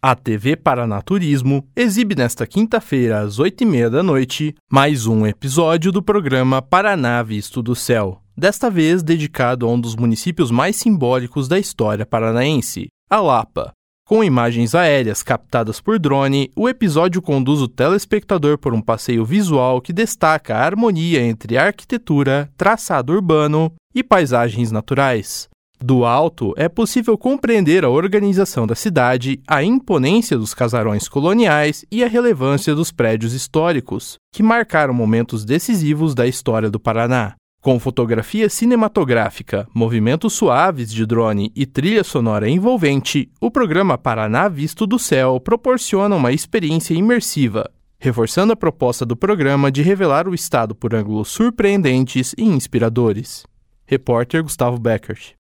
A TV Paraná Turismo exibe nesta quinta-feira, às 20h30 da noite, mais um episódio do programa Paraná Visto do Céu, desta vez dedicado a um dos municípios mais simbólicos da história paranaense, a Lapa. Com imagens aéreas captadas por drone, o episódio conduz o telespectador por um passeio visual que destaca a harmonia entre arquitetura, traçado urbano e paisagens naturais. Do alto, é possível compreender a organização da cidade, a imponência dos casarões coloniais e a relevância dos prédios históricos, que marcaram momentos decisivos da história do Paraná. Com fotografia cinematográfica, movimentos suaves de drone e trilha sonora envolvente, o programa Paraná Visto do Céu proporciona uma experiência imersiva, reforçando a proposta do programa de revelar o estado por ângulos surpreendentes e inspiradores. Repórter Gustavo Beckert.